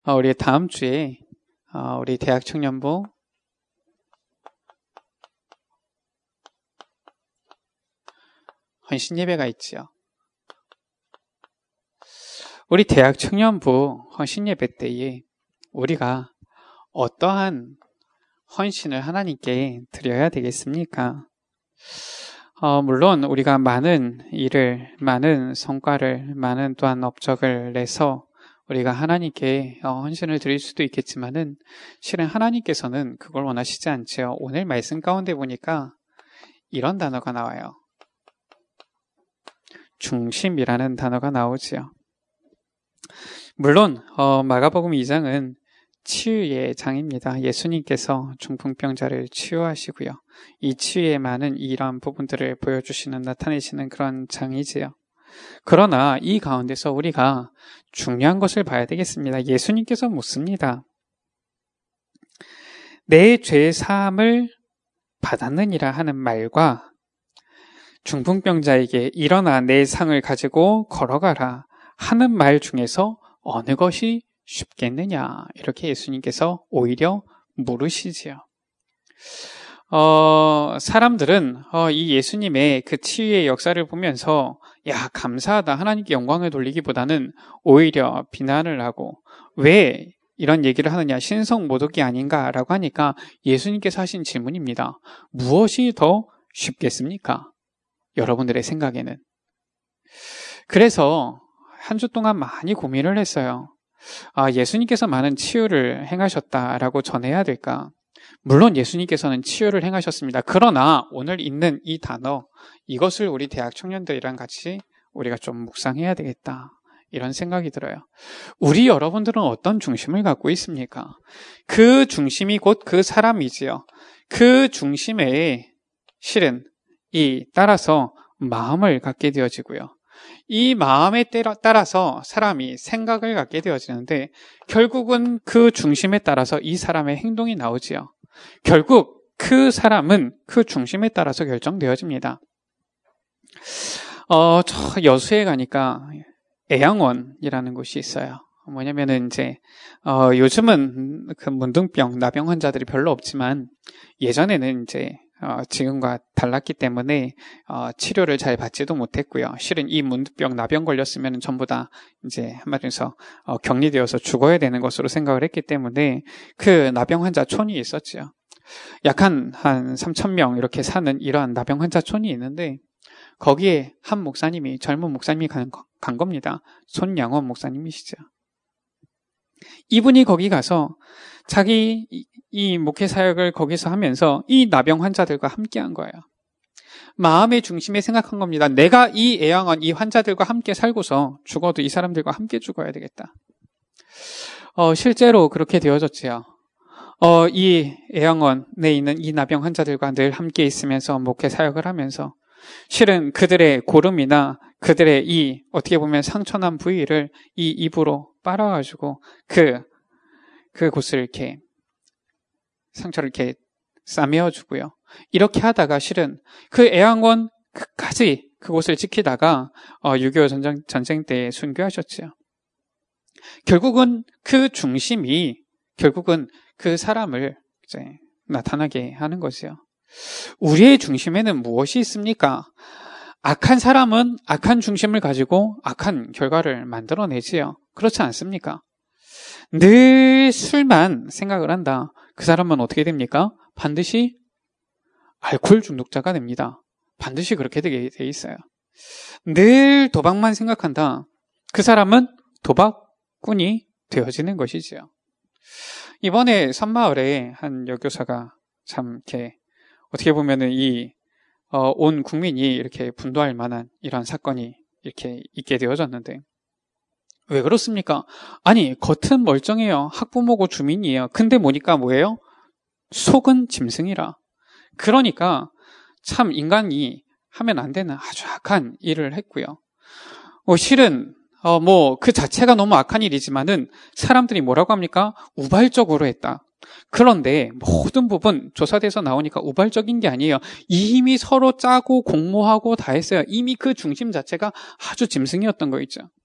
우리 다음 주에 우리 대학 청년부 헌신 예배가 있지요. 우리 대학 청년부 헌신 예배 때에 우리가 어떠한 헌신을 하나님께 드려야 되겠습니까? 물론 우리가 많은 일을, 많은 성과를, 많은 또한 업적을 내서 우리가 하나님께 헌신을 드릴 수도 있겠지만은 실은 하나님께서는 그걸 원하시지 않죠. 오늘 말씀 가운데 보니까 이런 단어가 나와요. 중심이라는 단어가 나오지요. 물론 마가복음 2장은 치유의 장입니다. 예수님께서 중풍병자를 치유하시고요. 이 치유에 많은 이러한 부분들을 보여주시는, 나타내시는 그런 장이지요. 그러나 이 가운데서 우리가 중요한 것을 봐야 되겠습니다. 예수님께서 묻습니다. 내 죄 사함을 받았느니라 하는 말과 중풍병자에게 일어나 내 상을 가지고 걸어가라 하는 말 중에서 어느 것이 쉽겠느냐, 이렇게 예수님께서 오히려 물으시지요. 사람들은 이 예수님의 그 치유의 역사를 보면서 야, 감사하다, 하나님께 영광을 돌리기보다는 오히려 비난을 하고, 왜 이런 얘기를 하느냐, 신성모독이 아닌가라고 하니까 예수님께서 하신 질문입니다. 무엇이 더 쉽겠습니까? 여러분들의 생각에는. 그래서 한 주 동안 많이 고민을 했어요. 예수님께서 많은 치유를 행하셨다라고 전해야 될까? 물론 예수님께서는 치유를 행하셨습니다. 그러나 오늘 있는 이 단어, 이것을 우리 대학 청년들이랑 같이 우리가 좀 묵상해야 되겠다, 이런 생각이 들어요. 우리 여러분들은 어떤 중심을 갖고 있습니까? 그 중심이 곧 그 사람이지요. 그 중심에 실은 따라서 마음을 갖게 되어지고요. 이 마음에 따라서 사람이 생각을 갖게 되어지는데 결국은 그 중심에 따라서 이 사람의 행동이 나오지요. 결국 그 사람은 그 중심에 따라서 결정되어집니다. 저 여수에 가니까 애양원이라는 곳이 있어요. 뭐냐면은 이제 요즘은 그 문둥병, 나병 환자들이 별로 없지만 예전에는 이제 지금과 달랐기 때문에 치료를 잘 받지도 못했고요. 실은 이 문둥병, 나병 걸렸으면 전부 다 이제 한마디로 격리되어서 죽어야 되는 것으로 생각을 했기 때문에 그 나병 환자촌이 있었지요. 약 한 3,000명 이렇게 사는 이러한 나병 환자촌이 있는데 거기에 한 목사님이, 젊은 목사님이 간 겁니다. 손양원 목사님이시죠. 이분이 거기 가서 자기 이 목회 사역을 거기서 하면서 이 나병 환자들과 함께 한 거예요. 마음의 중심에 생각한 겁니다. 내가 이 애양원, 이 환자들과 함께 살고서 죽어도 이 사람들과 함께 죽어야 되겠다. 실제로 그렇게 되어졌지요. 이 애양원에 있는 이 나병 환자들과 늘 함께 있으면서 목회 사역을 하면서 실은 그들의 고름이나 그들의 이 어떻게 보면 상처난 부위를 이 입으로 빨아가지고 그곳을 이렇게 상처를 이렇게 싸매어주고요. 이렇게 하다가 실은 그 애양원 끝까지 그곳을 지키다가 6.25 전쟁 때 순교하셨죠. 결국은 그 중심이 결국은 그 사람을 이제 나타나게 하는 것이요. 우리의 중심에는 무엇이 있습니까? 악한 사람은 악한 중심을 가지고 악한 결과를 만들어내지요. 그렇지 않습니까? 늘 술만 생각을 한다. 그 사람은 어떻게 됩니까? 반드시 알코올 중독자가 됩니다. 반드시 그렇게 되게 돼 있어요. 늘 도박만 생각한다. 그 사람은 도박꾼이 되어지는 것이지요. 이번에 섬마을에 한 여교사가 참 이렇게 어떻게 보면은 온 국민이 이렇게 분노할 만한 이런 사건이 이렇게 있게 되어졌는데 왜 그렇습니까? 아니, 겉은 멀쩡해요. 학부모고 주민이에요. 근데 보니까 뭐예요? 속은 짐승이라. 그러니까 참 인간이 하면 안 되는 아주 악한 일을 했고요. 실은 그 자체가 너무 악한 일이지만은 사람들이 뭐라고 합니까? 우발적으로 했다. 그런데 모든 부분 조사돼서 나오니까 우발적인 게 아니에요. 이미 서로 짜고 공모하고 다 했어요. 이미 그 중심 자체가 아주 짐승이었던 거 있죠.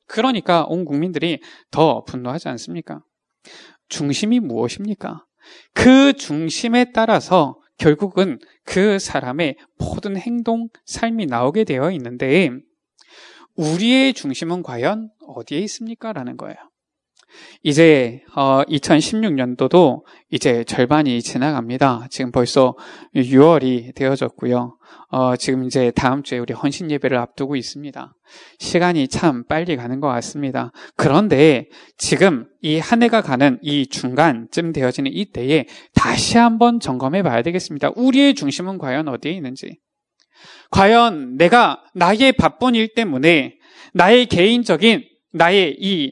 그러니까 온 국민들이 더 분노하지 않습니까? 중심이 무엇입니까? 그 중심에 따라서 결국은 그 사람의 모든 행동, 삶이 나오게 되어 있는데 우리의 중심은 과연 어디에 있습니까? 라는 거예요. 이제 2016년도도 이제 절반이 지나갑니다. 지금 벌써 6월이 되어졌고요. 지금 이제 다음 주에 우리 헌신 예배를 앞두고 있습니다. 시간이 참 빨리 가는 것 같습니다. 그런데 지금 이 한 해가 가는 이 중간쯤 되어지는 이때에 다시 한번 점검해 봐야 되겠습니다. 우리의 중심은 과연 어디에 있는지. 과연 내가 나의 바쁜 일 때문에 나의 개인적인 나의 이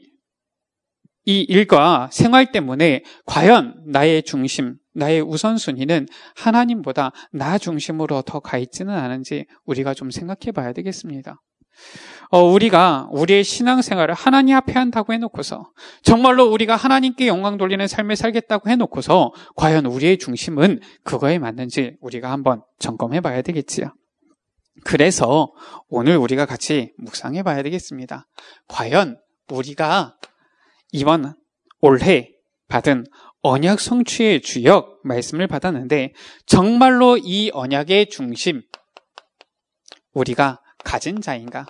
일과 생활 때문에 과연 나의 중심, 나의 우선순위는 하나님보다 나 중심으로 더 가 있지는 않은지 우리가 좀 생각해 봐야 되겠습니다. 우리가 우리의 신앙생활을 하나님 앞에 한다고 해놓고서 정말로 우리가 하나님께 영광 돌리는 삶을 살겠다고 해놓고서 과연 우리의 중심은 그거에 맞는지 우리가 한번 점검해 봐야 되겠지요. 그래서 오늘 우리가 같이 묵상해 봐야 되겠습니다. 과연 우리가 이번 올해 받은 언약 성취의 주역 말씀을 받았는데 정말로 이 언약의 중심 우리가 가진 자인가?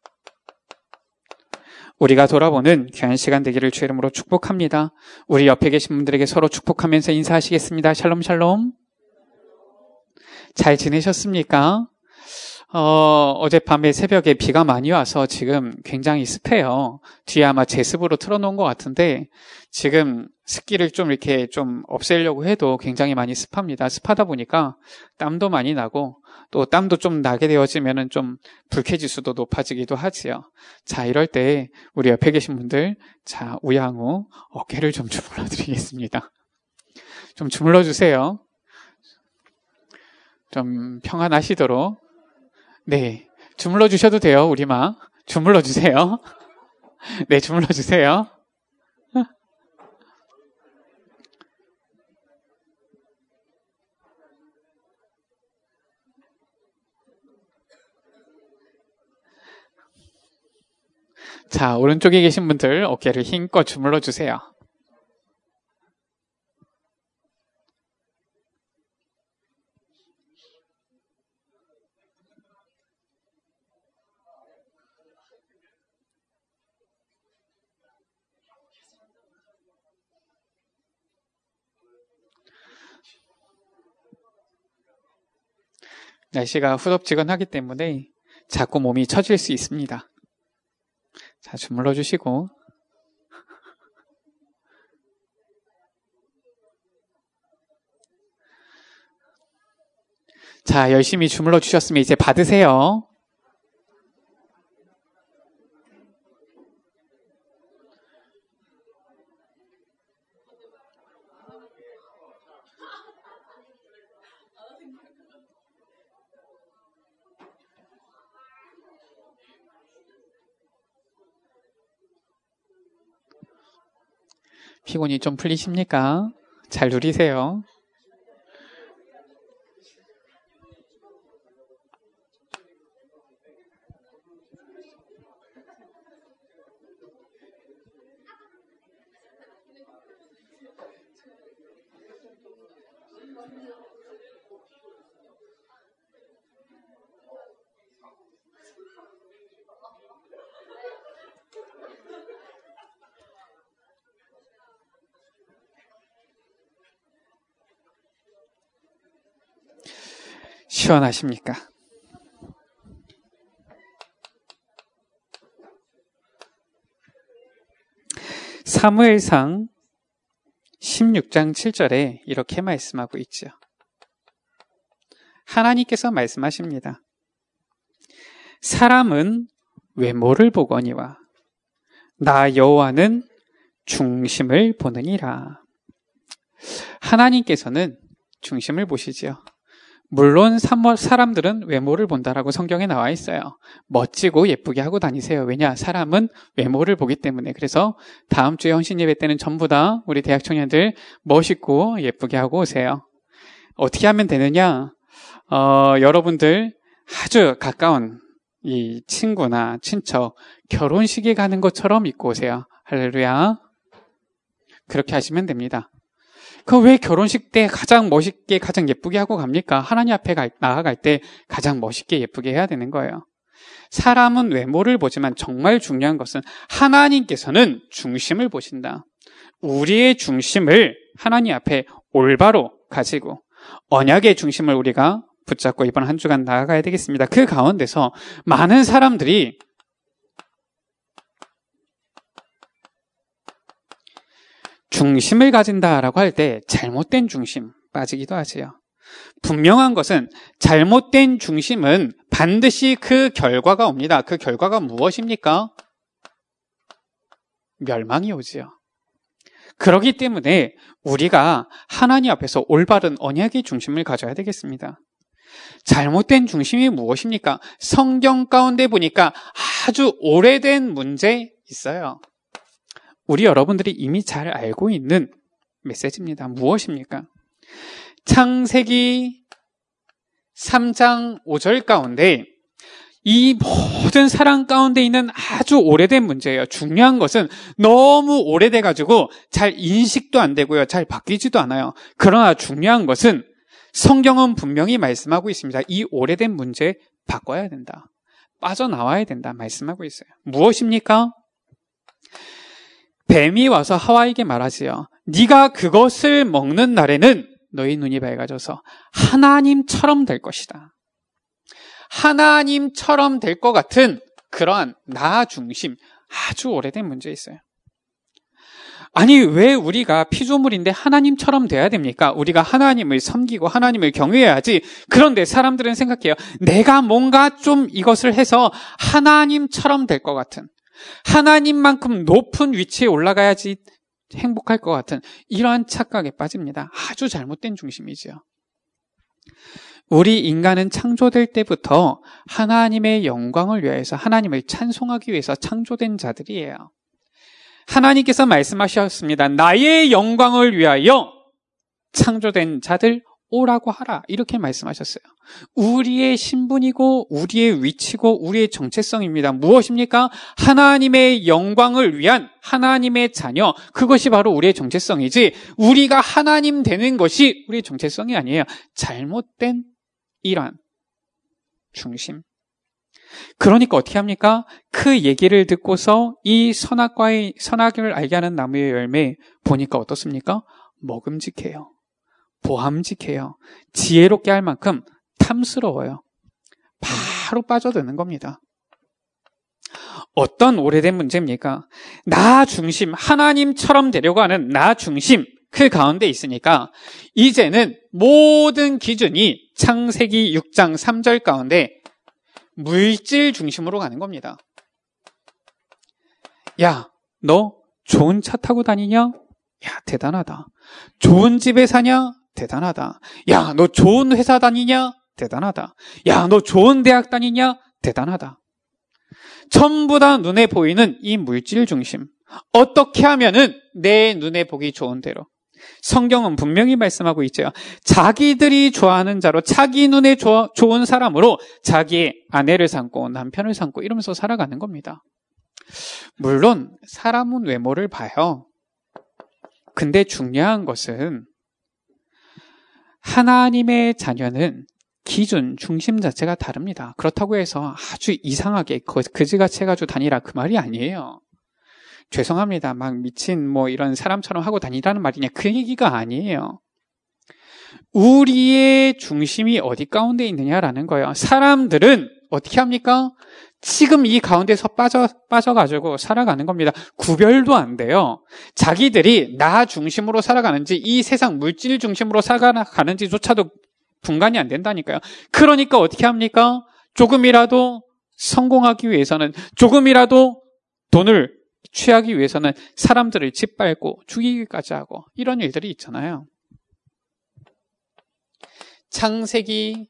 우리가 돌아보는 귀한 시간 되기를 주의 이름으로 축복합니다. 우리 옆에 계신 분들에게 서로 축복하면서 인사하시겠습니다. 샬롬 샬롬. 잘 지내셨습니까? 어젯밤에 새벽에 비가 많이 와서 지금 굉장히 습해요. 뒤에 아마 제습으로 틀어놓은 것 같은데 지금 습기를 좀 이렇게 좀 없애려고 해도 굉장히 많이 습합니다. 습하다 보니까 땀도 많이 나고 또 땀도 좀 나게 되어지면은 좀 불쾌지수도 높아지기도 하지요. 자, 이럴 때 우리 옆에 계신 분들, 자, 우양우 어깨를 좀 주물러 드리겠습니다. 좀 주물러 주세요. 좀 평안하시도록. 네, 주물러 주셔도 돼요, 우리마. 주물러 주세요. 네, 주물러 주세요. 자, 오른쪽에 계신 분들 어깨를 힘껏 주물러 주세요. 날씨가 후덥지근하기 때문에 자꾸 몸이 처질 수 있습니다. 자, 주물러 주시고. 자, 열심히 주물러 주셨으면 이제 받으세요. 피곤이 좀 풀리십니까? 잘 누리세요. 시원하십니까? 사무엘상 16장 7절에 이렇게 말씀하고 있죠. 하나님께서 말씀하십니다. 사람은 외모를 보거니와 나 여호와는 중심을 보느니라. 하나님께서는 중심을 보시지요. 물론 사람들은 외모를 본다라고 성경에 나와 있어요. 멋지고 예쁘게 하고 다니세요. 왜냐? 사람은 외모를 보기 때문에. 그래서 다음 주에 헌신 예배 때는 전부 다 우리 대학 청년들 멋있고 예쁘게 하고 오세요. 어떻게 하면 되느냐? 여러분들 아주 가까운 이 친구나 친척 결혼식에 가는 것처럼 입고 오세요. 할렐루야. 그렇게 하시면 됩니다. 그 왜 결혼식 때 가장 멋있게 가장 예쁘게 하고 갑니까? 하나님 앞에 나아갈 때 가장 멋있게 예쁘게 해야 되는 거예요. 사람은 외모를 보지만 정말 중요한 것은 하나님께서는 중심을 보신다. 우리의 중심을 하나님 앞에 올바로 가지고 언약의 중심을 우리가 붙잡고 이번 한 주간 나아가야 되겠습니다. 그 가운데서 많은 사람들이 중심을 가진다라고 할 때 잘못된 중심 빠지기도 하지요. 분명한 것은 잘못된 중심은 반드시 그 결과가 옵니다. 그 결과가 무엇입니까? 멸망이 오지요. 그렇기 때문에 우리가 하나님 앞에서 올바른 언약의 중심을 가져야 되겠습니다. 잘못된 중심이 무엇입니까? 성경 가운데 보니까 아주 오래된 문제 있어요. 우리 여러분들이 이미 잘 알고 있는 메시지입니다. 무엇입니까? 창세기 3장 5절 가운데 이 모든 사랑 가운데 있는 아주 오래된 문제예요. 중요한 것은 너무 오래돼가지고 잘 인식도 안 되고요. 잘 바뀌지도 않아요. 그러나 중요한 것은 성경은 분명히 말씀하고 있습니다. 이 오래된 문제 바꿔야 된다. 빠져나와야 된다. 말씀하고 있어요. 무엇입니까? 뱀이 와서 하와에게 말하지요. 네가 그것을 먹는 날에는 너희 눈이 밝아져서 하나님처럼 될 것이다. 하나님처럼 될 것 같은 그러한 나 중심, 아주 오래된 문제 있어요. 아니 왜 우리가 피조물인데 하나님처럼 돼야 됩니까? 우리가 하나님을 섬기고 하나님을 경외해야지. 그런데 사람들은 생각해요. 내가 뭔가 좀 이것을 해서 하나님처럼 될 것 같은, 하나님만큼 높은 위치에 올라가야지 행복할 것 같은 이러한 착각에 빠집니다. 아주 잘못된 중심이지요. 우리 인간은 창조될 때부터 하나님의 영광을 위해서, 하나님을 찬송하기 위해서 창조된 자들이에요. 하나님께서 말씀하셨습니다. 나의 영광을 위하여 창조된 자들 오라고 하라. 이렇게 말씀하셨어요. 우리의 신분이고 우리의 위치고 우리의 정체성입니다. 무엇입니까? 하나님의 영광을 위한 하나님의 자녀. 그것이 바로 우리의 정체성이지 우리가 하나님 되는 것이 우리의 정체성이 아니에요. 잘못된 이러한 중심. 그러니까 어떻게 합니까? 그 얘기를 듣고서 이 선악을 알게 하는 나무의 열매 보니까 어떻습니까? 먹음직해요. 보함직해요. 지혜롭게 할 만큼 탐스러워요. 바로 빠져드는 겁니다. 어떤 오래된 문제입니까? 나 중심, 하나님처럼 되려고 하는 나 중심, 그 가운데 있으니까 이제는 모든 기준이 창세기 6장 3절 가운데 물질 중심으로 가는 겁니다. 야, 너 좋은 차 타고 다니냐? 야, 대단하다. 좋은 집에 사냐? 대단하다. 야, 너 좋은 회사 다니냐? 대단하다. 야, 너 좋은 대학 다니냐? 대단하다. 전부 다 눈에 보이는 이 물질 중심. 어떻게 하면은 내 눈에 보기 좋은 대로. 성경은 분명히 말씀하고 있죠. 자기들이 좋아하는 자로, 자기 눈에 좋은 사람으로 자기의 아내를 삼고 남편을 삼고 이러면서 살아가는 겁니다. 물론 사람은 외모를 봐요. 근데 중요한 것은 하나님의 자녀는 기준, 중심 자체가 다릅니다. 그렇다고 해서 아주 이상하게 그지같이 해가지고 다니라 그 말이 아니에요. 죄송합니다. 막 미친 이런 사람처럼 하고 다니라는 말이냐, 그 얘기가 아니에요. 우리의 중심이 어디 가운데 있느냐라는 거예요. 사람들은 어떻게 합니까? 지금 이 가운데서 빠져가지고 살아가는 겁니다. 구별도 안 돼요. 자기들이 나 중심으로 살아가는지 이 세상 물질 중심으로 살아가는지조차도 분간이 안 된다니까요. 그러니까 어떻게 합니까? 조금이라도 성공하기 위해서는, 조금이라도 돈을 취하기 위해서는 사람들을 짓밟고 죽이기까지 하고 이런 일들이 있잖아요. 창세기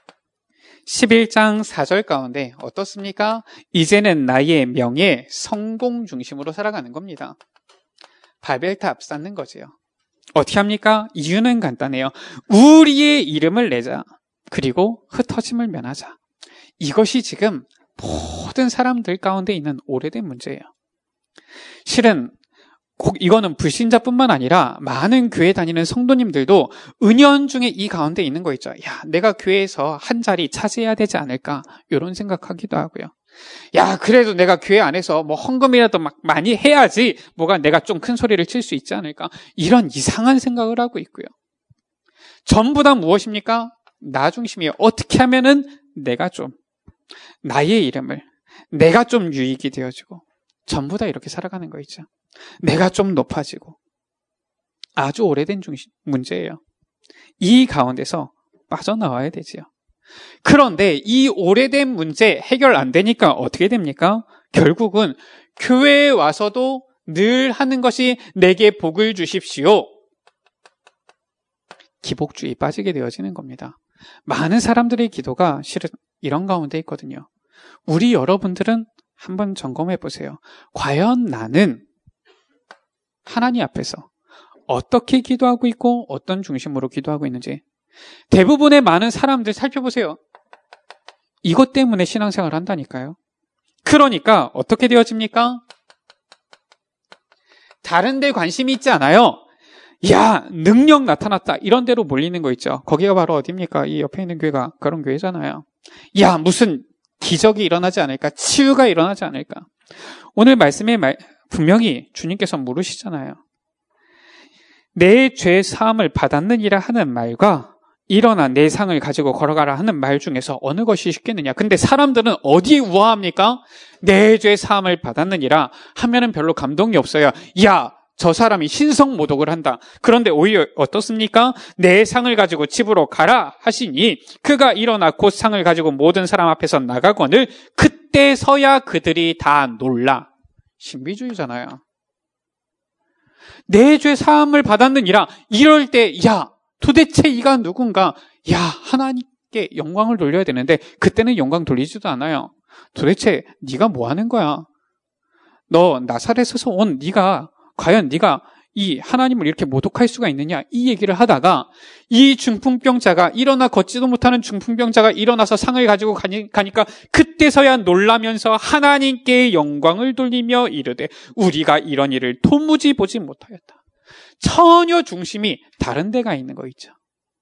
11장 4절 가운데 어떻습니까? 이제는 나의 명예, 성공 중심으로 살아가는 겁니다. 바벨탑 쌓는 거지요. 어떻게 합니까? 이유는 간단해요. 우리의 이름을 내자. 그리고 흩어짐을 면하자. 이것이 지금 모든 사람들 가운데 있는 오래된 문제예요. 실은 꼭 이거는 불신자뿐만 아니라 많은 교회 다니는 성도님들도 은연중에 이 가운데 있는 거 있죠. 야, 내가 교회에서 한 자리 차지해야 되지 않을까? 이런 생각하기도 하고요. 야, 그래도 내가 교회 안에서 뭐 헌금이라도 막 많이 해야지 뭐가 내가 좀 큰 소리를 칠 수 있지 않을까? 이런 이상한 생각을 하고 있고요. 전부 다 무엇입니까? 나 중심이에요. 어떻게 하면은 내가 좀 나의 이름을 내가 좀 유익이 되어지고 전부 다 이렇게 살아가는 거 있죠. 내가 좀 높아지고 아주 오래된 문제예요. 이 가운데서 빠져나와야 되지요. 그런데 이 오래된 문제 해결 안 되니까 어떻게 됩니까? 결국은 교회에 와서도 늘 하는 것이 내게 복을 주십시오. 기복주의 빠지게 되어지는 겁니다. 많은 사람들의 기도가 실은 이런 가운데 있거든요. 우리 여러분들은 한번 점검해 보세요. 과연 나는 하나님 앞에서 어떻게 기도하고 있고 어떤 중심으로 기도하고 있는지. 대부분의 많은 사람들 살펴보세요. 이것 때문에 신앙생활을 한다니까요. 그러니까 어떻게 되어집니까? 다른 데 관심이 있지 않아요. 야, 능력 나타났다. 이런 데로 몰리는 거 있죠. 거기가 바로 어디입니까? 이 옆에 있는 교회가 그런 교회잖아요. 야, 무슨 기적이 일어나지 않을까? 치유가 일어나지 않을까? 오늘 말씀에 분명히 주님께서 물으시잖아요. 내 죄 사함을 받았느니라 하는 말과 일어나 내 상을 가지고 걸어가라 하는 말 중에서 어느 것이 쉽겠느냐? 근데 사람들은 어디에 우아합니까? 내 죄 사함을 받았느니라 하면은 별로 감동이 없어요. 야, 저 사람이 신성모독을 한다. 그런데 오히려 어떻습니까? 내 상을 가지고 집으로 가라 하시니 그가 일어나 곧 상을 가지고 모든 사람 앞에서 나가거늘 그때서야 그들이 다 놀라. 신비주의잖아요. 내 죄 사함을 받았느니라. 이럴 때 야, 도대체 이가 누군가? 야, 하나님께 영광을 돌려야 되는데 그때는 영광 돌리지도 않아요. 도대체 네가 뭐 하는 거야? 너 나사렛에서 온 네가 과연 네가 이 하나님을 이렇게 모독할 수가 있느냐? 이 얘기를 하다가 이 중풍병자가 일어나 걷지도 못하는 중풍병자가 일어나서 상을 가지고 가니까 그때서야 놀라면서 하나님께 영광을 돌리며 이르되 우리가 이런 일을 도무지 보지 못하였다. 전혀 중심이 다른 데가 있는 거 있죠.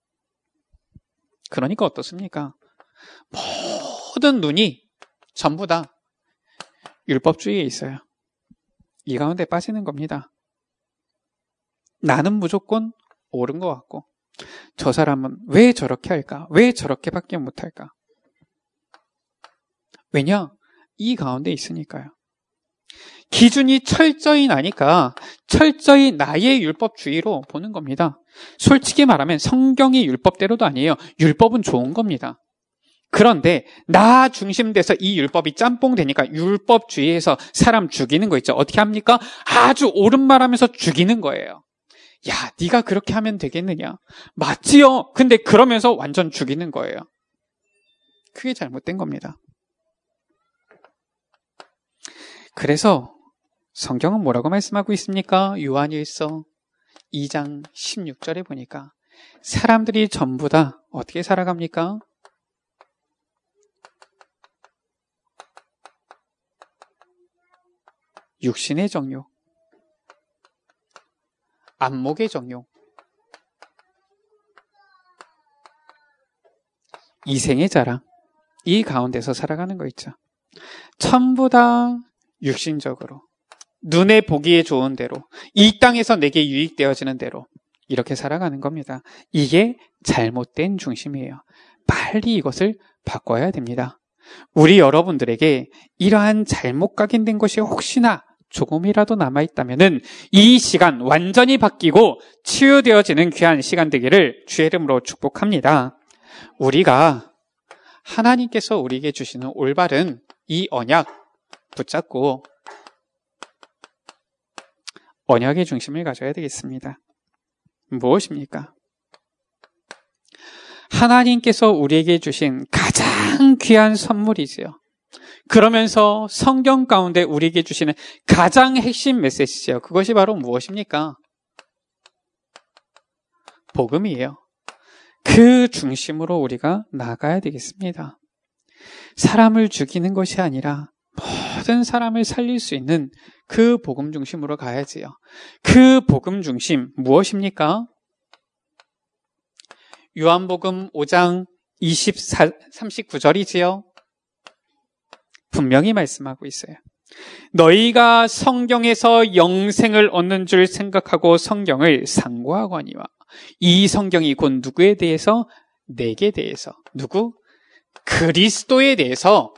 그러니까 어떻습니까? 모든 눈이 전부 다 율법주의에 있어요. 이 가운데 빠지는 겁니다. 나는 무조건 옳은 것 같고 저 사람은 왜 저렇게 할까? 왜 저렇게밖에 못할까? 왜냐? 이 가운데 있으니까요. 기준이 철저히 나니까 철저히 나의 율법주의로 보는 겁니다. 솔직히 말하면 성경이 율법대로도 아니에요. 율법은 좋은 겁니다. 그런데 나 중심돼서 이 율법이 짬뽕 되니까 율법주의에서 사람 죽이는 거 있죠. 어떻게 합니까? 아주 옳은 말하면서 죽이는 거예요. 야, 네가 그렇게 하면 되겠느냐? 맞지요? 근데 그러면서 완전 죽이는 거예요. 그게 잘못된 겁니다. 그래서 성경은 뭐라고 말씀하고 있습니까? 요한일서 2장 16절에 보니까 사람들이 전부 다 어떻게 살아갑니까? 육신의 정욕, 안목의 정욕, 이생의 자랑, 이 가운데서 살아가는 거 있죠. 전부 다 육신적으로 눈에 보기에 좋은 대로 이 땅에서 내게 유익되어지는 대로 이렇게 살아가는 겁니다. 이게 잘못된 중심이에요. 빨리 이것을 바꿔야 됩니다. 우리 여러분들에게 이러한 잘못 각인된 것이 혹시나 조금이라도 남아있다면은 이 시간 완전히 바뀌고 치유되어지는 귀한 시간 되기를 주의 이름으로 축복합니다. 우리가 하나님께서 우리에게 주시는 올바른 이 언약 붙잡고 언약의 중심을 가져야 되겠습니다. 무엇입니까? 하나님께서 우리에게 주신 가장 귀한 선물이지요. 그러면서 성경 가운데 우리에게 주시는 가장 핵심 메시지죠. 그것이 바로 무엇입니까? 복음이에요. 그 중심으로 우리가 나아가야 되겠습니다. 사람을 죽이는 것이 아니라 모든 사람을 살릴 수 있는 그 복음 중심으로 가야지요. 그 복음 중심 무엇입니까? 요한복음 5장 39절이지요. 분명히 말씀하고 있어요. 너희가 성경에서 영생을 얻는 줄 생각하고 성경을 상고하거니와. 이 성경이 곧 누구에 대해서? 내게 대해서. 누구? 그리스도에 대해서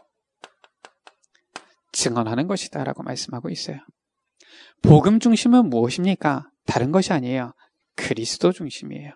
증언하는 것이다 라고 말씀하고 있어요. 복음 중심은 무엇입니까? 다른 것이 아니에요. 그리스도 중심이에요.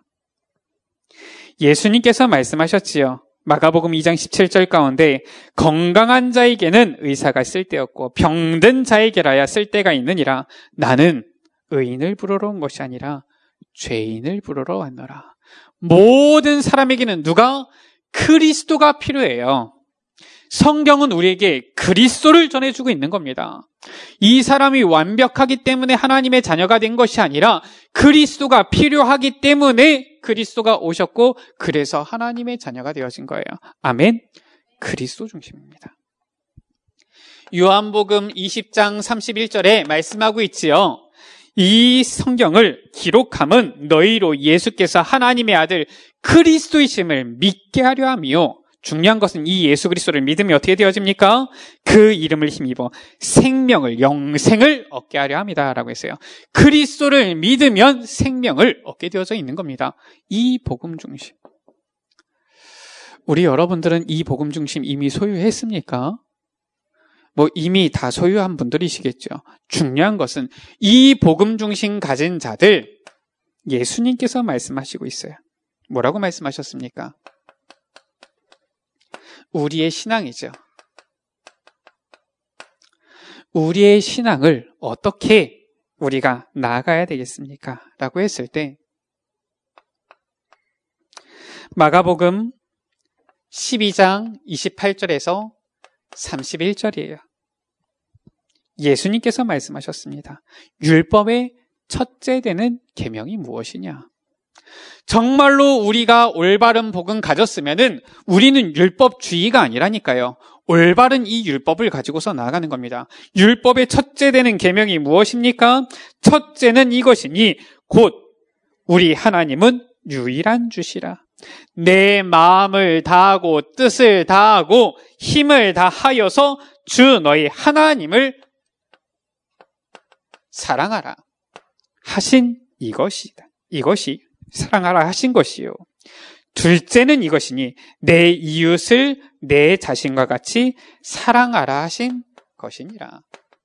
예수님께서 말씀하셨지요. 마가복음 2장 17절 가운데 건강한 자에게는 의사가 쓸데없고 병든 자에게라야 쓸데가 있느니라. 나는 의인을 부르러 온 것이 아니라 죄인을 부르러 왔노라. 모든 사람에게는 누가? 그리스도가 필요해요. 성경은 우리에게 그리스도를 전해주고 있는 겁니다. 이 사람이 완벽하기 때문에 하나님의 자녀가 된 것이 아니라 그리스도가 필요하기 때문에 그리스도가 오셨고 그래서 하나님의 자녀가 되어진 거예요. 아멘. 그리스도 중심입니다. 요한복음 20장 31절에 말씀하고 있지요. 이 성경을 기록함은 너희로 예수께서 하나님의 아들 그리스도이심을 믿게 하려 함이요. 중요한 것은 이 예수 그리스도를 믿으면 어떻게 되어집니까? 그 이름을 힘입어 생명을, 영생을 얻게 하려 합니다 라고 했어요. 그리스도를 믿으면 생명을 얻게 되어져 있는 겁니다. 이 복음 중심. 우리 여러분들은 이 복음 중심 이미 소유했습니까? 이미 다 소유한 분들이시겠죠. 중요한 것은 이 복음 중심 가진 자들, 예수님께서 말씀하시고 있어요. 뭐라고 말씀하셨습니까? 우리의 신앙이죠. 우리의 신앙을 어떻게 우리가 나아가야 되겠습니까? 라고 했을 때 마가복음 12장 28절에서 31절이에요. 예수님께서 말씀하셨습니다. 율법의 첫째 되는 계명이 무엇이냐? 정말로 우리가 올바른 복음 가졌으면은 우리는 율법주의가 아니라니까요. 올바른 이 율법을 가지고서 나아가는 겁니다. 율법의 첫째 되는 계명이 무엇입니까? 첫째는 이것이니 곧 우리 하나님은 유일한 주시라. 내 마음을 다하고 뜻을 다하고 힘을 다하여서 주 너희 하나님을 사랑하라 하신 이것이다. 이것이 사랑하라 하신 것이요. 둘째는 이것이니 내 이웃을 내 자신과 같이 사랑하라 하신 것이니라.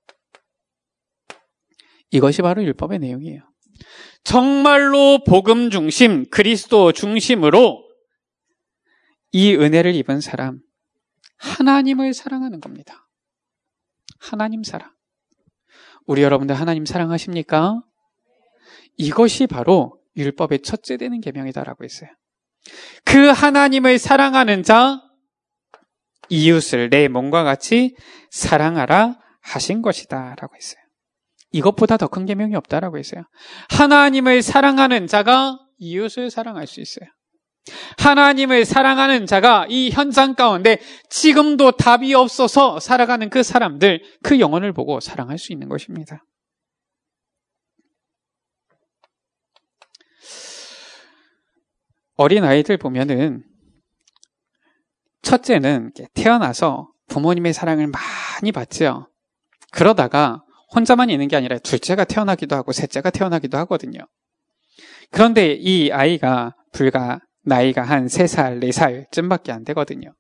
이것이 바로 율법의 내용이에요. 정말로 복음 중심, 그리스도 중심으로 이 은혜를 입은 사람, 하나님을 사랑하는 겁니다. 하나님 사랑. 우리 여러분들 하나님 사랑하십니까? 이것이 바로 율법의 첫째 되는 계명이다라고 했어요. 그 하나님을 사랑하는 자, 이웃을 내 몸과 같이 사랑하라 하신 것이다 라고 했어요. 이것보다 더 큰 계명이 없다라고 했어요. 하나님을 사랑하는 자가 이웃을 사랑할 수 있어요. 하나님을 사랑하는 자가 이 현장 가운데 지금도 답이 없어서 살아가는 그 사람들, 그 영혼을 보고 사랑할 수 있는 것입니다. 어린아이들 보면은 첫째는 태어나서 부모님의 사랑을 많이 받죠. 그러다가 혼자만 있는 게 아니라 둘째가 태어나기도 하고 셋째가 태어나기도 하거든요. 그런데 이 아이가 불과 나이가 한 3살, 4살쯤밖에 안 되거든요.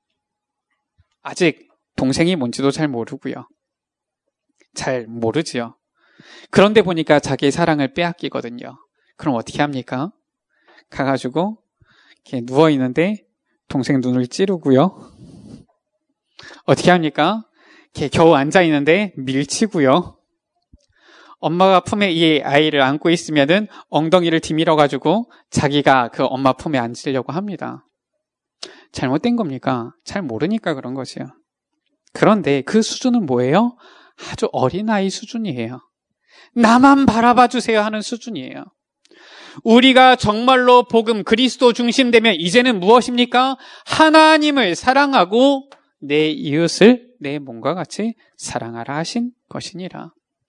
아직 동생이 뭔지도 잘 모르고요. 잘 모르지요. 그런데 보니까 자기의 사랑을 빼앗기거든요. 그럼 어떻게 합니까? 가가지고 이렇게 누워있는데 동생 눈을 찌르고요. 어떻게 합니까? 이렇게 겨우 앉아있는데 밀치고요. 엄마가 품에 이 아이를 안고 있으면은 엉덩이를 뒤밀어가지고 자기가 그 엄마 품에 앉으려고 합니다. 잘못된 겁니까? 잘 모르니까 그런 거지요. 그런데 그 수준은 뭐예요? 아주 어린아이 수준이에요. 나만 바라봐 주세요 하는 수준이에요. 우리가 정말로 복음 그리스도 중심되면 이제는 무엇입니까? 하나님을 사랑하고 내 이웃을 내 몸과 같이 사랑하라 하신 것이니라.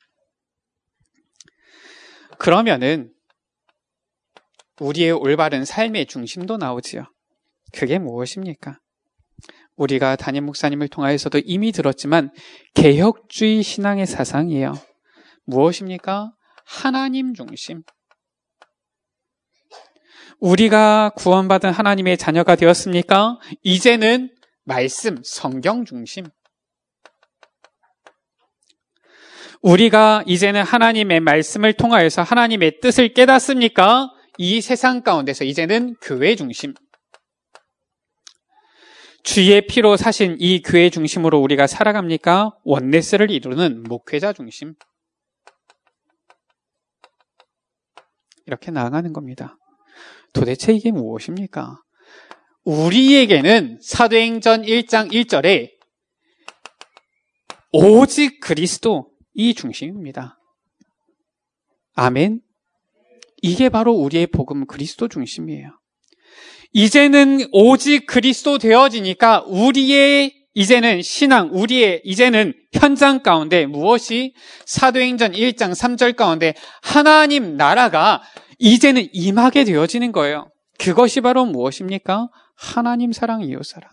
그러면은 우리의 올바른 삶의 중심도 나오지요. 그게 무엇입니까? 우리가 담임 목사님을 통하여서도 이미 들었지만 개혁주의 신앙의 사상이에요. 무엇입니까? 하나님 중심. 우리가 구원받은 하나님의 자녀가 되었습니까? 이제는 말씀, 성경 중심. 우리가 이제는 하나님의 말씀을 통하여서 하나님의 뜻을 깨닫습니까? 이 세상 가운데서 이제는 교회 중심. 주의 피로 사신 이 교회 중심으로 우리가 살아갑니까? 원네스를 이루는 목회자 중심. 이렇게 나아가는 겁니다. 도대체 이게 무엇입니까? 우리에게는 사도행전 1장 1절에 오직 그리스도 이 중심입니다. 아멘. 이게 바로 우리의 복음 그리스도 중심이에요. 이제는 오직 그리스도 되어지니까 우리의 이제는 신앙, 우리의 이제는 현장 가운데 무엇이 사도행전 1장 3절 가운데 하나님 나라가 이제는 임하게 되어지는 거예요. 그것이 바로 무엇입니까? 하나님 사랑 이웃 사랑.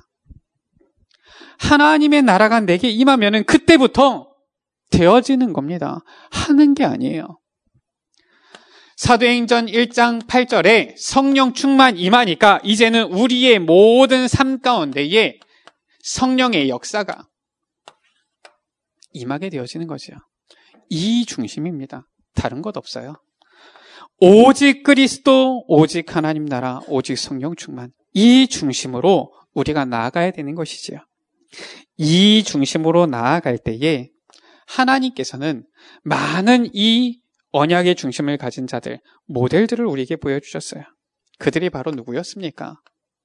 하나님의 나라가 내게 임하면은 그때부터 되어지는 겁니다. 하는 게 아니에요. 사도행전 1장 8절에 성령 충만 임하니까 이제는 우리의 모든 삶 가운데에 성령의 역사가 임하게 되어지는 거죠. 이 중심입니다. 다른 것 없어요. 오직 그리스도, 오직 하나님 나라, 오직 성령 충만. 이 중심으로 우리가 나아가야 되는 것이지요. 이 중심으로 나아갈 때에 하나님께서는 많은 이 언약의 중심을 가진 자들, 모델들을 우리에게 보여주셨어요. 그들이 바로 누구였습니까?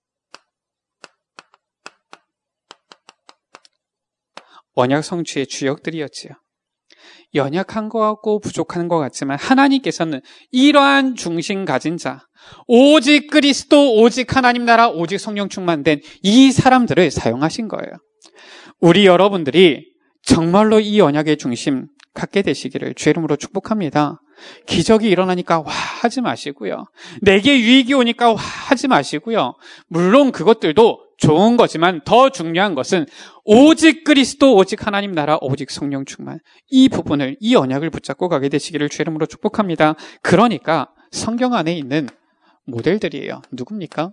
언약 성취의 주역들이었지요. 연약한 것 같고 부족한 것 같지만 하나님께서는 이러한 중심 가진 자, 오직 그리스도, 오직 하나님 나라, 오직 성령 충만된 이 사람들을 사용하신 거예요. 우리 여러분들이 정말로 이 언약의 중심 갖게 되시기를 주의 이름으로 축복합니다. 기적이 일어나니까 와 하지 마시고요. 내게 유익이 오니까 와 하지 마시고요. 물론 그것들도 좋은 거지만 더 중요한 것은 오직 그리스도, 오직 하나님 나라, 오직 성령 충만. 이 부분을, 이 언약을 붙잡고 가게 되시기를 주의 이름으로 축복합니다. 그러니까 성경 안에 있는 모델들이에요. 누굽니까?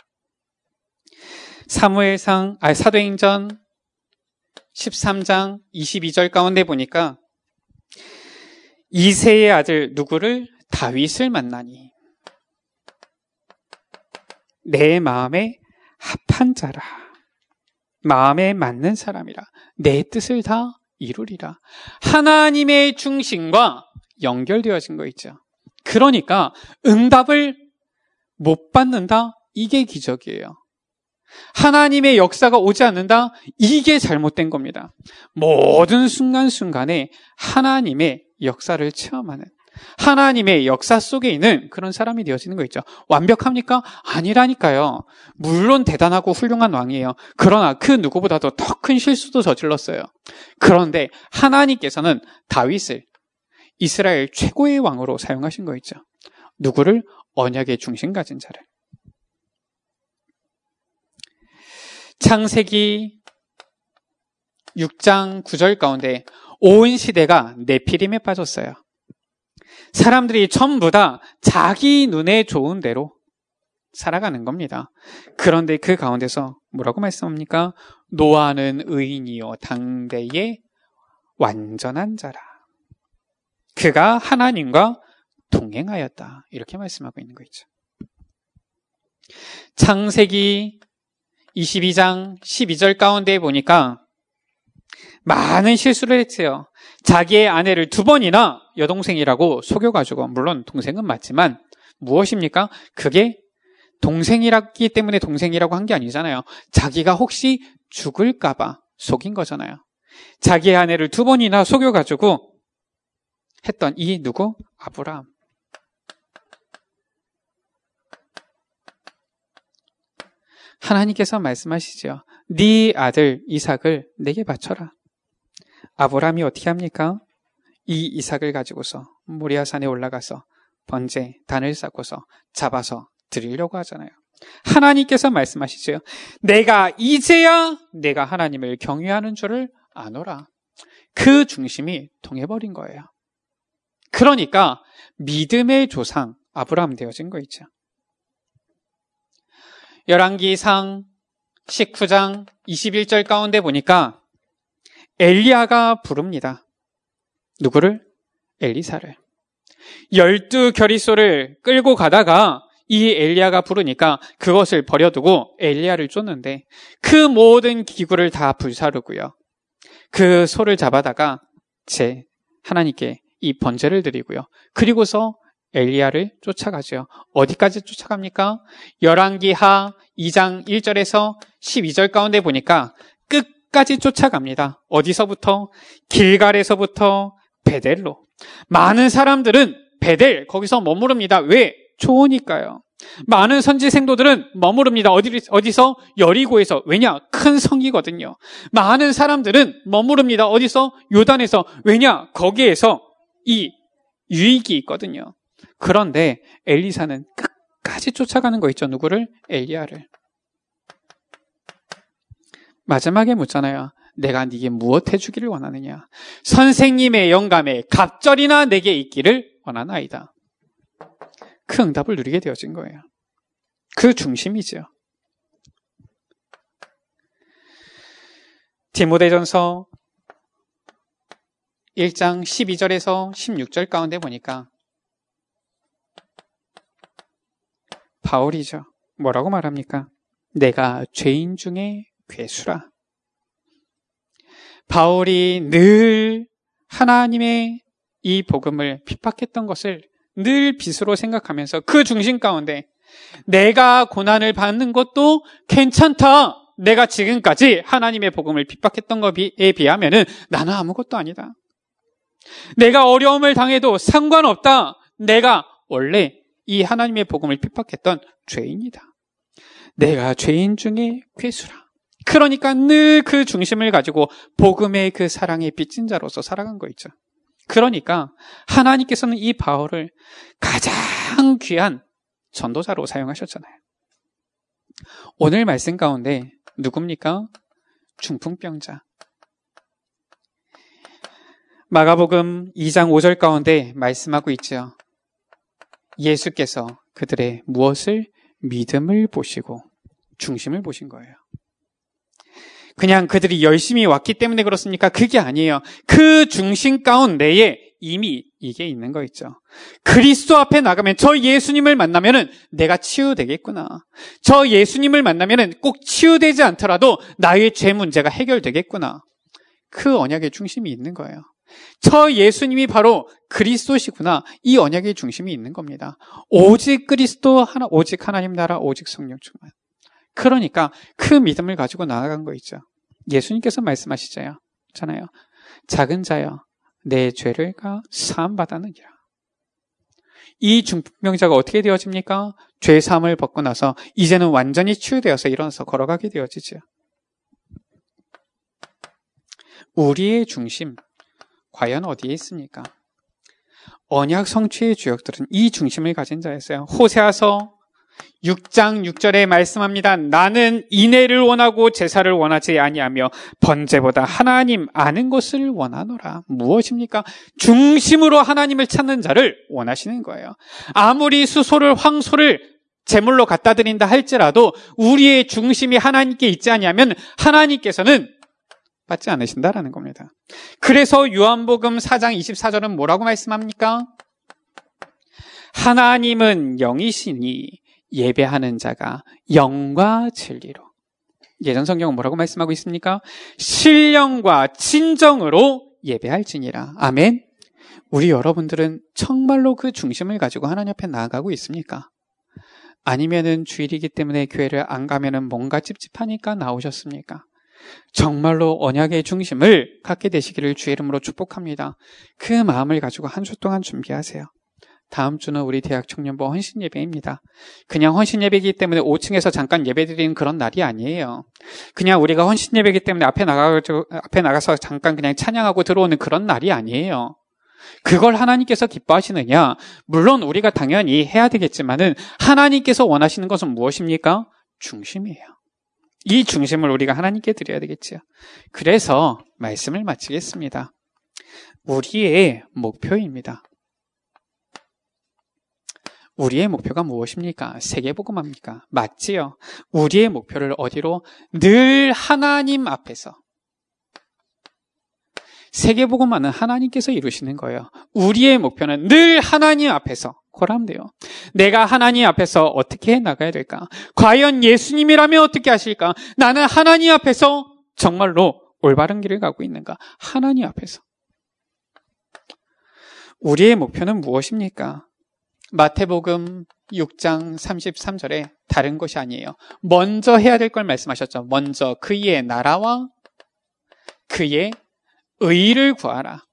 사도행전 13장 22절 가운데 보니까 이새의 아들 누구를? 다윗을 만나니 내 마음에 합한 자라, 마음에 맞는 사람이라, 내 뜻을 다 이루리라. 하나님의 중심과 연결되어진 거 있죠. 그러니까 응답을 못 받는다? 이게 기적이에요. 하나님의 역사가 오지 않는다? 이게 잘못된 겁니다. 모든 순간순간에 하나님의 역사를 체험하는, 하나님의 역사 속에 있는 그런 사람이 되어지는 거 있죠. 완벽합니까? 아니라니까요. 물론 대단하고 훌륭한 왕이에요. 그러나 그 누구보다도 더 큰 실수도 저질렀어요. 그런데 하나님께서는 다윗을 이스라엘 최고의 왕으로 사용하신 거 있죠. 누구를? 언약의 중심 가진 자를. 창세기 6장 9절 가운데 온 시대가 네피림에 빠졌어요. 사람들이 전부 다 자기 눈에 좋은 대로 살아가는 겁니다. 그런데 그 가운데서 뭐라고 말씀합니까? 노아는 의인이요 당대의 완전한 자라. 그가 하나님과 동행하였다. 이렇게 말씀하고 있는 거 있죠. 창세기 22장 12절 가운데 보니까 많은 실수를 했어요. 자기의 아내를 2번이나 여동생이라고 속여가지고, 물론 동생은 맞지만 무엇입니까? 그게 동생이라기 때문에 동생이라고 한 게 아니잖아요. 자기가 혹시 죽을까봐 속인 거잖아요. 자기의 아내를 2번이나 속여가지고 했던 이 누구? 아브라함. 하나님께서 말씀하시죠. 네 아들 이삭을 내게 바쳐라. 아브라함이 어떻게 합니까? 이 이삭을 가지고서 모리아산에 올라가서 번제, 단을 쌓고서 잡아서 드리려고 하잖아요. 하나님께서 말씀하시죠. 내가 이제야 내가 하나님을 경외하는 줄을 아노라. 그 중심이 통해버린 거예요. 그러니까 믿음의 조상 아브라함 되어진 거 있죠. 열왕기상 19장 21절 가운데 보니까 엘리야가 부릅니다. 누구를? 엘리사를. 12겨리소를 끌고 가다가 이 엘리야가 부르니까 그것을 버려두고 엘리야를 쫓는데 그 모든 기구를 다 불사르고요. 그 소를 잡아다가 하나님께 이 번제를 드리고요. 그리고서 엘리야를 쫓아가죠. 어디까지 쫓아갑니까? 열왕기하 2장 1절에서 12절 가운데 보니까 끝까지 쫓아갑니다. 어디서부터? 길갈에서부터 베델로. 많은 사람들은 베델 거기서 머무릅니다. 왜? 좋으니까요. 많은 선지 생도들은 머무릅니다. 어디서? 여리고에서. 왜냐? 큰 성이거든요. 많은 사람들은 머무릅니다. 어디서? 요단에서. 왜냐? 거기에서 이 유익이 있거든요. 그런데 엘리사는 끝까지 쫓아가는 거 있죠. 누구를? 엘리야를. 마지막에 묻잖아요. 내가 네게 무엇 해주기를 원하느냐? 선생님의 영감에 갑절이나 내게 있기를 원하나이다. 그 응답을 누리게 되어진 거예요. 그 중심이죠. 디모데전서 1장 12절에서 16절 가운데 보니까 바울이죠. 뭐라고 말합니까? 내가 죄인 중에 괴수라. 바울이 늘 하나님의 이 복음을 핍박했던 것을 늘 빚으로 생각하면서 그 중심 가운데 내가 고난을 받는 것도 괜찮다. 내가 지금까지 하나님의 복음을 핍박했던 것에 비하면은 나는 아무것도 아니다. 내가 어려움을 당해도 상관없다. 내가 원래 이 하나님의 복음을 핍박했던 죄인이다. 내가 죄인 중에 괴수라. 그러니까 늘 그 중심을 가지고 복음의 그 사랑의 빚진 자로서 살아간 거 있죠. 그러니까 하나님께서는 이 바울을 가장 귀한 전도자로 사용하셨잖아요. 오늘 말씀 가운데 누굽니까? 중풍병자. 마가복음 2장 5절 가운데 말씀하고 있죠. 예수께서 그들의 무엇을? 믿음을 보시고 중심을 보신 거예요. 그냥 그들이 열심히 왔기 때문에 그렇습니까? 그게 아니에요. 그 중심 가운데에 이미 이게 있는 거 있죠. 그리스도 앞에 나가면 저 예수님을 만나면은 내가 치유되겠구나. 저 예수님을 만나면은 꼭 치유되지 않더라도 나의 죄 문제가 해결되겠구나. 그 언약의 중심이 있는 거예요. 저 예수님이 바로 그리스도시구나. 이 언약의 중심이 있는 겁니다. 오직 그리스도 하나, 오직 하나님 나라, 오직 성령 충만. 그러니까 그 믿음을 가지고 나아간 거 있죠. 예수님께서 말씀하시잖아요. 작은 자여 내 죄를 사함 받았느니라. 이 중풍병자가 어떻게 되어집니까? 죄 사함을 받고 나서 이제는 완전히 치유되어서 일어나서 걸어가게 되어지죠. 우리의 중심 과연 어디에 있습니까? 언약 성취의 주역들은 이 중심을 가진 자였어요. 호세아서 6장 6절에 말씀합니다. 나는 인애를 원하고 제사를 원하지 아니하며 번제보다 하나님 아는 것을 원하노라. 무엇입니까? 중심으로 하나님을 찾는 자를 원하시는 거예요. 아무리 수소를 황소를 제물로 갖다 드린다 할지라도 우리의 중심이 하나님께 있지 아니하면 하나님께서는 받지 않으신다라는 겁니다. 그래서 요한복음 4장 24절은 뭐라고 말씀합니까? 하나님은 영이시니 예배하는 자가 영과 진리로. 예전 성경은 뭐라고 말씀하고 있습니까? 신령과 진정으로 예배할지니라. 아멘. 우리 여러분들은 정말로 그 중심을 가지고 하나님 앞에 나아가고 있습니까? 아니면은 주일이기 때문에 교회를 안 가면은 뭔가 찝찝하니까 나오셨습니까? 정말로 언약의 중심을 갖게 되시기를 주의 이름으로 축복합니다. 그 마음을 가지고 한 주 동안 준비하세요. 다음 주는 우리 대학 청년부 헌신 예배입니다. 그냥 헌신 예배이기 때문에 5층에서 잠깐 예배 드리는 그런 날이 아니에요. 그냥 우리가 헌신 예배이기 때문에 앞에 나가서 잠깐 그냥 찬양하고 들어오는 그런 날이 아니에요. 그걸 하나님께서 기뻐하시느냐? 물론 우리가 당연히 해야 되겠지만은 하나님께서 원하시는 것은 무엇입니까? 중심이에요. 이 중심을 우리가 하나님께 드려야 되겠죠. 그래서 말씀을 마치겠습니다. 우리의 목표입니다. 우리의 목표가 무엇입니까? 세계복음합니까? 맞지요? 우리의 목표를 어디로? 늘 하나님 앞에서. 세계복음화는 하나님께서 이루시는 거예요. 우리의 목표는 늘 하나님 앞에서. 그러면 돼요. 내가 하나님 앞에서 어떻게 나가야 될까? 과연 예수님이라면 어떻게 하실까? 나는 하나님 앞에서 정말로 올바른 길을 가고 있는가? 하나님 앞에서. 우리의 목표는 무엇입니까? 마태복음 6장 33절에 다른 것이 아니에요. 먼저 해야 될 걸 말씀하셨죠. 먼저 그의 나라와 그의 의를 구하라.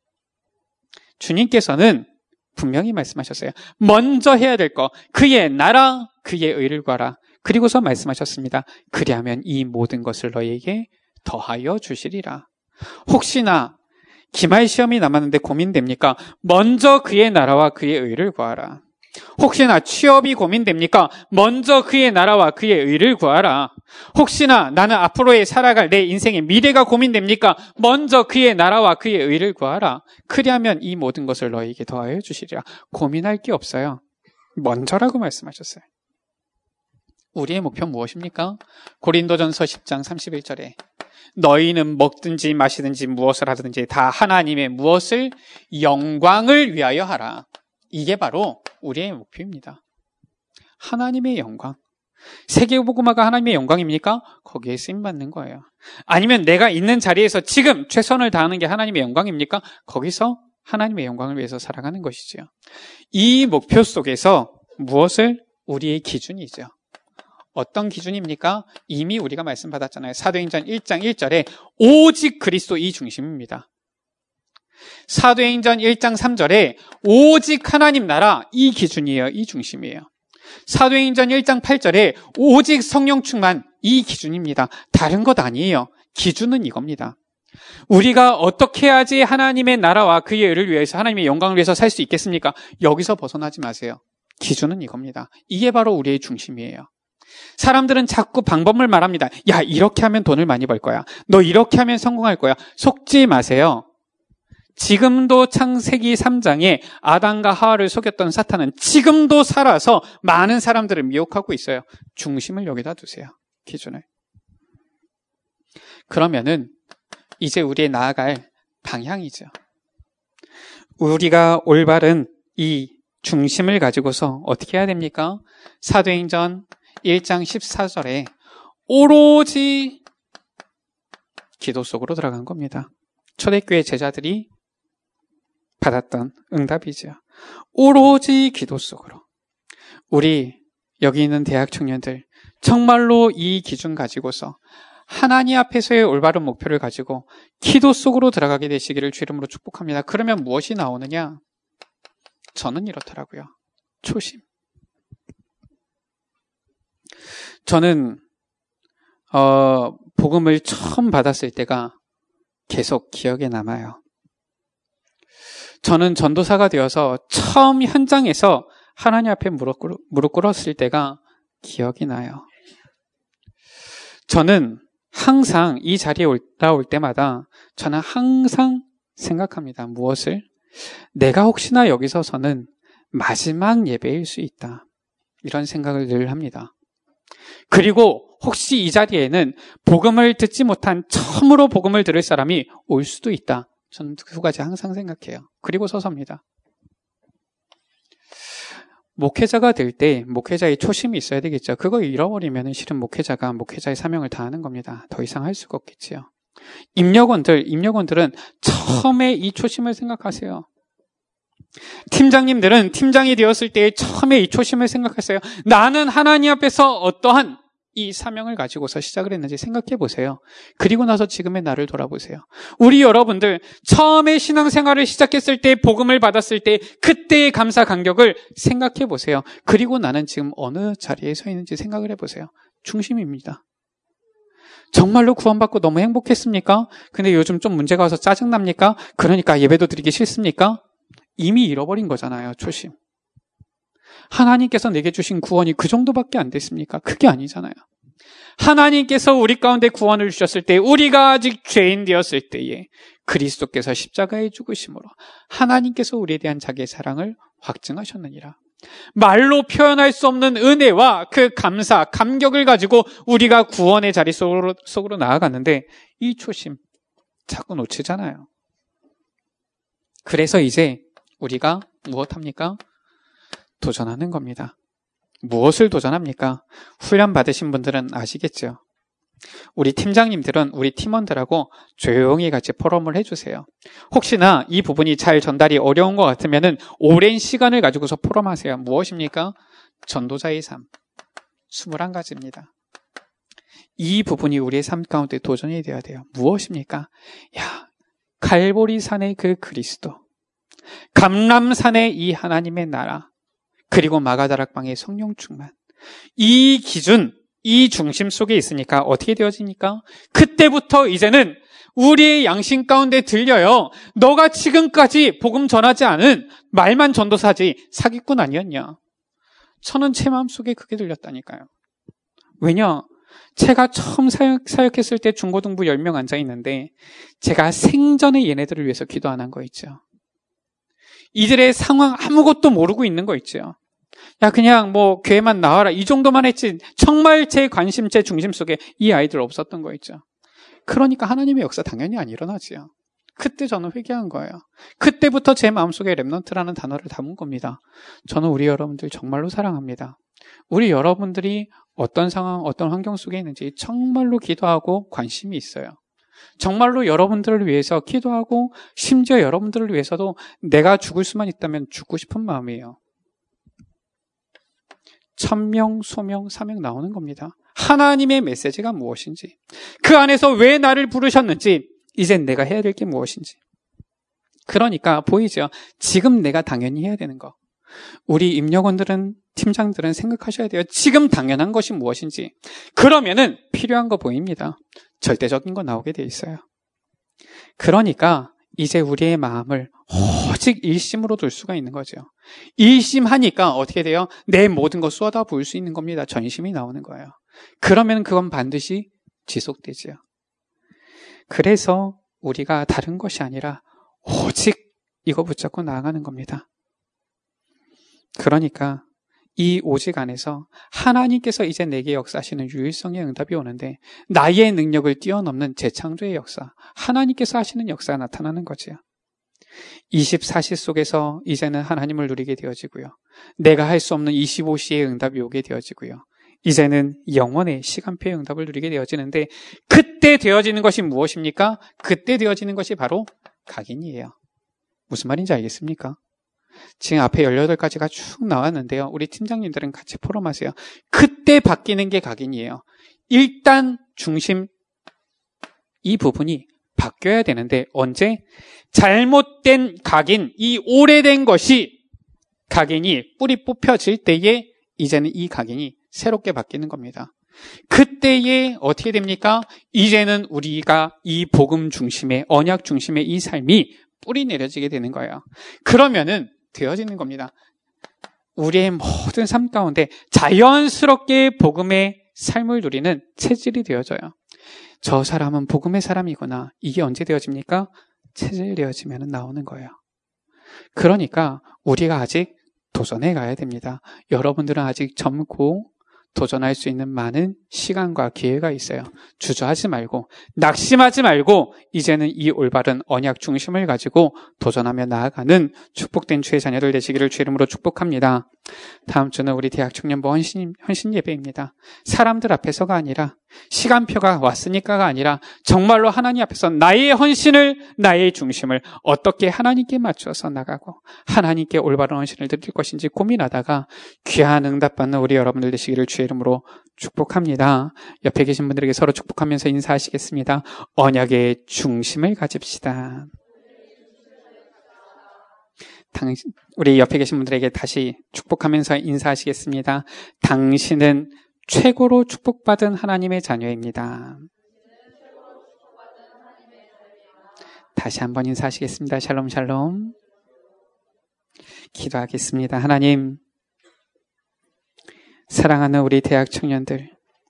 주님께서는 분명히 말씀하셨어요. 먼저 해야 될 거, 그의 나라, 그의 의를 구하라. 그리고서 말씀하셨습니다. 그리하면 이 모든 것을 너에게 더하여 주시리라. 혹시나 기말 시험이 남았는데 고민됩니까? 먼저 그의 나라와 그의 의를 구하라. 혹시나 취업이 고민됩니까? 먼저 그의 나라와 그의 의를 구하라. 혹시나 나는 앞으로의 살아갈 내 인생의 미래가 고민됩니까? 먼저 그의 나라와 그의 의를 구하라. 그리하면 이 모든 것을 너에게 더하여 주시리라. 고민할 게 없어요. 먼저라고 말씀하셨어요. 우리의 목표는 무엇입니까? 고린도전서 10장 31절에 너희는 먹든지 마시든지 무엇을 하든지 다 하나님의 무엇을? 영광을 위하여 하라. 이게 바로 우리의 목표입니다. 하나님의 영광. 세계복음화가 하나님의 영광입니까? 거기에 쓰임받는 거예요. 아니면 내가 있는 자리에서 지금 최선을 다하는 게 하나님의 영광입니까? 거기서 하나님의 영광을 위해서 살아가는 것이죠. 이 목표 속에서 무엇을? 우리의 기준이죠. 어떤 기준입니까? 이미 우리가 말씀받았잖아요. 사도행전 1장 1절에 오직 그리스도 이 중심입니다. 사도행전 1장 3절에 오직 하나님 나라 이 기준이에요. 이 중심이에요. 사도행전 1장 8절에 오직 성령 충만 이 기준입니다. 다른 것 아니에요. 기준은 이겁니다. 우리가 어떻게 해야지 하나님의 나라와 그의 의를 위해서 하나님의 영광을 위해서 살 수 있겠습니까? 여기서 벗어나지 마세요. 기준은 이겁니다. 이게 바로 우리의 중심이에요. 사람들은 자꾸 방법을 말합니다. 야, 이렇게 하면 돈을 많이 벌 거야. 너 이렇게 하면 성공할 거야. 속지 마세요. 지금도 창세기 3장에 아담과 하와를 속였던 사탄은 지금도 살아서 많은 사람들을 미혹하고 있어요. 중심을 여기다 두세요. 기준을. 그러면은 이제 우리의 나아갈 방향이죠. 우리가 올바른 이 중심을 가지고서 어떻게 해야 됩니까? 사도행전 1장 14절에 오로지 기도 속으로 들어간 겁니다. 초대교회 제자들이 받았던 응답이죠. 오로지 기도 속으로. 우리 여기 있는 대학 청년들 정말로 이 기준 가지고서 하나님 앞에서의 올바른 목표를 가지고 기도 속으로 들어가게 되시기를 주 이름으로 축복합니다. 그러면 무엇이 나오느냐? 저는 이렇더라고요. 초심. 저는 복음을 처음 받았을 때가 계속 기억에 남아요. 저는 전도사가 되어서 처음 현장에서 하나님 앞에 무릎 꿇었을 때가 기억이 나요. 저는 항상 이 자리에 올라올 때마다 저는 항상 생각합니다. 무엇을? 내가 혹시나 여기 서서는 마지막 예배일 수 있다. 이런 생각을 늘 합니다. 그리고 혹시 이 자리에는 복음을 듣지 못한 처음으로 복음을 들을 사람이 올 수도 있다. 저는 두 가지 항상 생각해요. 그리고 서섭니다. 목회자가 될 때 목회자의 초심이 있어야 되겠죠. 그거 잃어버리면 실은 목회자가 목회자의 사명을 다하는 겁니다. 더 이상 할 수가 없겠지요. 임력원들은 처음에 이 초심을 생각하세요. 팀장님들은 팀장이 되었을 때 처음에 이 초심을 생각하세요. 나는 하나님 앞에서 어떠한 이 사명을 가지고서 시작을 했는지 생각해 보세요. 그리고 나서 지금의 나를 돌아보세요. 우리 여러분들 처음에 신앙생활을 시작했을 때, 복음을 받았을 때 그때의 감사 감격을 생각해 보세요. 그리고 나는 지금 어느 자리에 서 있는지 생각을 해보세요. 중심입니다. 정말로 구원받고 너무 행복했습니까? 근데 요즘 좀 문제가 와서 짜증납니까? 그러니까 예배도 드리기 싫습니까? 이미 잃어버린 거잖아요. 초심. 하나님께서 내게 주신 구원이 그 정도밖에 안 됐습니까? 그게 아니잖아요. 하나님께서 우리 가운데 구원을 주셨을 때, 우리가 아직 죄인 되었을 때에 그리스도께서 십자가에 죽으심으로 하나님께서 우리에 대한 자기의 사랑을 확증하셨느니라. 말로 표현할 수 없는 은혜와 그 감사, 감격을 가지고 우리가 구원의 자리 속으로 나아갔는데 이 초심 자꾸 놓치잖아요. 그래서 이제 우리가 무엇합니까? 도전하는 겁니다. 무엇을 도전합니까? 훈련 받으신 분들은 아시겠죠? 우리 팀장님들은 우리 팀원들하고 조용히 같이 포럼을 해주세요. 혹시나 이 부분이 잘 전달이 어려운 것 같으면 오랜 시간을 가지고서 포럼하세요. 무엇입니까? 전도자의 삶. 21가지입니다. 이 부분이 우리의 삶 가운데 도전이 되어야 돼요. 무엇입니까? 갈보리 산의 그 그리스도, 감람산의 이 하나님의 나라, 그리고 마가다락방의 성령 충만. 이 기준, 이 중심 속에 있으니까 어떻게 되어집니까? 그때부터 이제는 우리의 양심 가운데 들려요. 너가 지금까지 복음 전하지 않은 말만 전도사지 사기꾼 아니었냐? 저는 제 마음속에 그게 들렸다니까요. 왜냐? 제가 처음 사역했을 때 중고등부 10명 앉아있는데 제가 생전에 얘네들을 위해서 기도 안 한 거 있죠. 이들의 상황 아무것도 모르고 있는 거 있죠. 그냥 교회만 나와라 이 정도만 했지 정말 제 관심, 제 중심 속에 이 아이들 없었던 거 있죠. 그러니까 하나님의 역사 당연히 안 일어나지요. 그때 저는 회개한 거예요. 그때부터 제 마음속에 렘넌트라는 단어를 담은 겁니다. 저는 우리 여러분들 정말로 사랑합니다. 우리 여러분들이 어떤 상황, 어떤 환경 속에 있는지 정말로 기도하고 관심이 있어요. 정말로 여러분들을 위해서 기도하고 심지어 여러분들을 위해서도 내가 죽을 수만 있다면 죽고 싶은 마음이에요. 1000명, 소명, 사명 나오는 겁니다. 하나님의 메시지가 무엇인지, 그 안에서 왜 나를 부르셨는지, 이젠 내가 해야 될 게 무엇인지. 그러니까 보이죠? 지금 내가 당연히 해야 되는 거. 우리 임역원들은, 팀장들은 생각하셔야 돼요. 지금 당연한 것이 무엇인지. 그러면은 필요한 거 보입니다. 절대적인 거 나오게 돼 있어요. 그러니까 이제 우리의 마음을 오직 일심으로 둘 수가 있는 거죠. 일심하니까 어떻게 돼요? 내 모든 거 쏟아 부을 수 있는 겁니다. 전심이 나오는 거예요. 그러면 그건 반드시 지속되죠. 그래서 우리가 다른 것이 아니라 오직 이거 붙잡고 나아가는 겁니다. 그러니까 이 오직 안에서 하나님께서 이제 내게 역사하시는 유일성의 응답이 오는데 나의 능력을 뛰어넘는 재창조의 역사, 하나님께서 하시는 역사가 나타나는 거지요. 24시 속에서 이제는 하나님을 누리게 되어지고요. 내가 할 수 없는 25시의 응답이 오게 되어지고요. 이제는 영원의 시간표의 응답을 누리게 되어지는데 그때 되어지는 것이 무엇입니까? 그때 되어지는 것이 바로 각인이에요. 무슨 말인지 알겠습니까? 지금 앞에 18가지가 쭉 나왔는데요. 우리 팀장님들은 같이 포럼하세요. 그때 바뀌는 게 각인이에요. 일단 중심 이 부분이 바뀌어야 되는데 언제? 잘못된 각인, 이 오래된 것이 각인이 뿌리 뽑혀질 때에 이제는 이 각인이 새롭게 바뀌는 겁니다. 그때에 어떻게 됩니까? 이제는 우리가 이 복음 중심의, 언약 중심의 이 삶이 뿌리 내려지게 되는 거예요. 그러면은 되어지는 겁니다. 우리의 모든 삶 가운데 자연스럽게 복음의 삶을 누리는 체질이 되어져요. 저 사람은 복음의 사람이구나. 이게 언제 되어집니까? 체질 되어지면 나오는 거예요. 그러니까 우리가 아직 도전해 가야 됩니다. 여러분들은 아직 젊고 도전할 수 있는 많은 시간과 기회가 있어요. 주저하지 말고 낙심하지 말고 이제는 이 올바른 언약 중심을 가지고 도전하며 나아가는 축복된 주의 자녀들 되시기를 주의 이름으로 축복합니다. 다음 주는 우리 대학 청년부 헌신 예배입니다. 사람들 앞에서가 아니라, 시간표가 왔으니까가 아니라 정말로 하나님 앞에서 나의 헌신을, 나의 중심을 어떻게 하나님께 맞춰서 나가고 하나님께 올바른 헌신을 드릴 것인지 고민하다가 귀한 응답받는 우리 여러분들 되시기를 주의 이름으로 축복합니다. 옆에 계신 분들에게 서로 축복하면서 인사하시겠습니다. 언약의 중심을 가집시다. 우리 옆에 계신 분들에게 다시 축복하면서 인사하시겠습니다. 당신은 최고로 축복받은 하나님의 자녀입니다. 다시 한번 인사하시겠습니다. 샬롬 샬롬. 기도하겠습니다. 하나님, 사랑하는 우리 대학 청년들,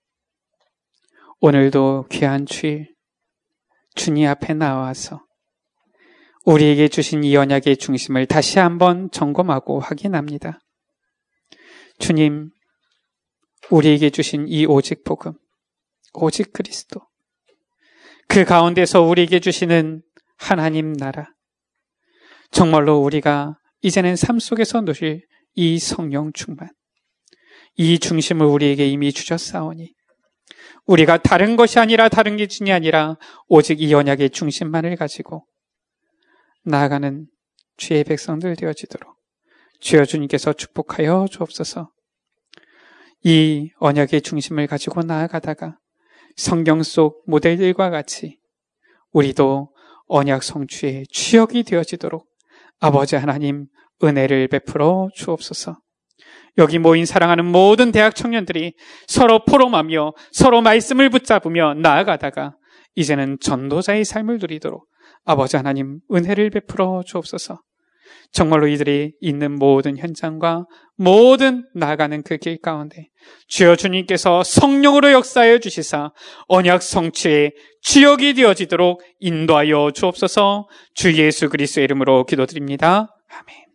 오늘도 귀한 주일 주님 앞에 나와서 우리에게 주신 이 언약의 중심을 다시 한번 점검하고 확인합니다. 주님, 우리에게 주신 이 오직 복음, 오직 그리스도, 그 가운데서 우리에게 주시는 하나님 나라, 정말로 우리가 이제는 삶 속에서 누릴 이 성령 충만, 이 중심을 우리에게 이미 주셨사오니 우리가 다른 것이 아니라 다른 기준이 아니라 오직 이 언약의 중심만을 가지고 나아가는 주의 백성들 되어지도록 주여 주님께서 축복하여 주옵소서. 이 언약의 중심을 가지고 나아가다가 성경 속 모델들과 같이 우리도 언약 성취의 주역이 되어지도록 아버지 하나님 은혜를 베풀어 주옵소서. 여기 모인 사랑하는 모든 대학 청년들이 서로 포럼하며 서로 말씀을 붙잡으며 나아가다가 이제는 전도자의 삶을 누리도록 아버지 하나님 은혜를 베풀어 주옵소서. 정말로 이들이 있는 모든 현장과 모든 나아가는 그 길 가운데 주여 주님께서 성령으로 역사하여 주시사 언약 성취의 주역이 되어지도록 인도하여 주옵소서. 주 예수 그리스도의 이름으로 기도드립니다. 아멘.